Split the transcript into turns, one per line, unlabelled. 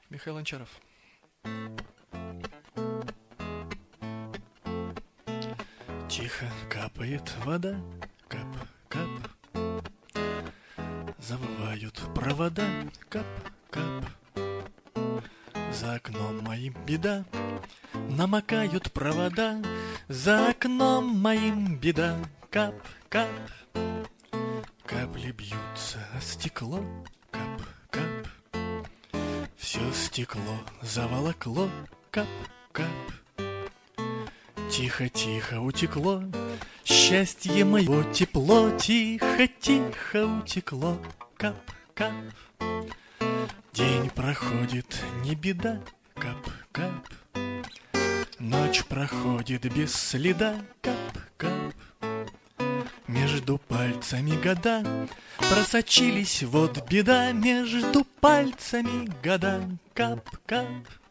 Михаил Анчаров. Тихо капает вода, кап-кап. Завывают провода, кап-кап. За окном моим беда, намокают провода. За окном моим беда, кап-кап. Капли бьются о стекло, кап-кап. Все стекло заволокло, кап-кап. Тихо-тихо утекло счастье мое, тепло. Тихо-тихо утекло, кап-кап. День проходит, не беда, кап-кап. Ночь проходит без следа, кап-кап. Между пальцами года просочились, вот беда. Между пальцами года, кап-кап.